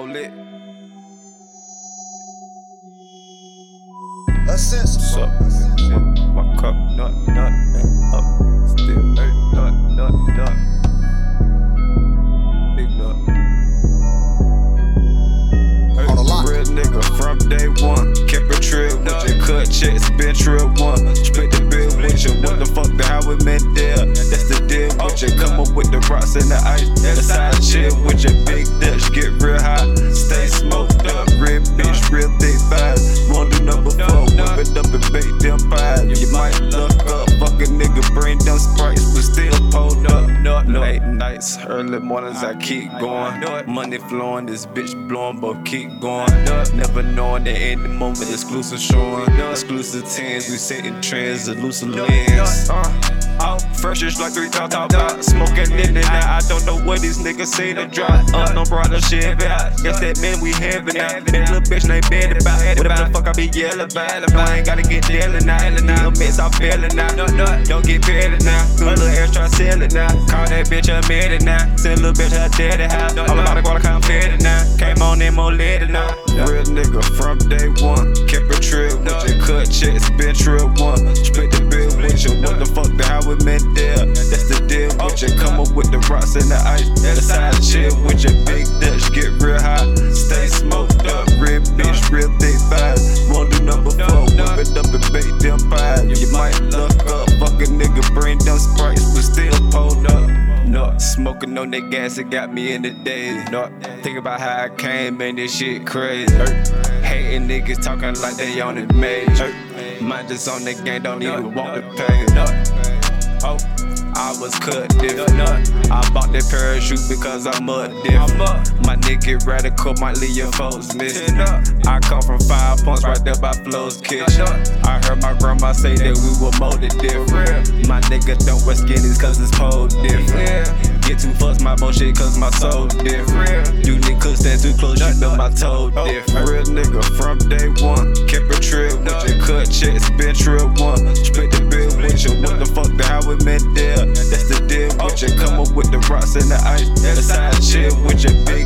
More lit. What's up? My cup, nut, and up. Still nut. Big nut. On the lock. Real nigga from day one. Kept a trip with your cut checks, been trip one. Split the bill with you. What the fuck, the how we meant there? That's the deal with you. Come up with the rocks and the ice. The side chill with your big Dutch. Get real high. Stay smoked up. Real bitch, real thick thighs. Won't do number 4. Whip it up and bake them pies. You might look up. Fuck a nigga, bring them sprites, but still pulled up. Late nights, early mornings, I keep going. Money flowing, this bitch blowing, but keep going. Never knowing that any moment exclusive showing. Exclusive 10s, we setting trends, elusive lens. Fresh like 3 top out. Smoking in and out. I don't know what these niggas say to drop. No brother shit back. Guess that man we having out. That little bitch ain't bad about. Whatever the fuck I be yelling about. I ain't gotta get yelling out. Little mess I'm feeling now. Don't get better now. Good little ass try to sell it now. Call that bitch a minute now. Send a little bitch her daddy house. I'm about to go to confetti now. Came on in more later now. Real nigga from day one. Kept a trip with your cut checks. Been trip one. Split the bill with you. What the fuck, the how we meant there? That's the deal with you. Come up with the rocks and the ice. The side chill with your big Dutch. Get real high. Stay smoked up. Real bitch, real thick thighs. Won't do number 4. Whip it up and bake them pies. You might look up. Fuck a nigga, bring them sprites, but still pulled up. No, smoking on that gas, it got me in the days. No, think about how I came, man, this shit crazy. Hating niggas talking like they on the major. Mine just on the game, don't even want to pay. Oh, I was cut different. I bought that parachute because I'm up different. My nigga radical might leave your folks missing. I come from 5 points right there by Flo's kitchen. I heard my grandma say that we were molded different. My nigga don't wear skinnies cause it's pole different. Get too fussed my bullshit cause my soul different. You niggas stand too close, you know my toe different. Real nigga from day one. Kept a trip with your cut checks, been trip one. Split the bill with you. What the fuck, the how we meant there? That's the deal with you. Come up with the rocks and the ice. The side chill with your big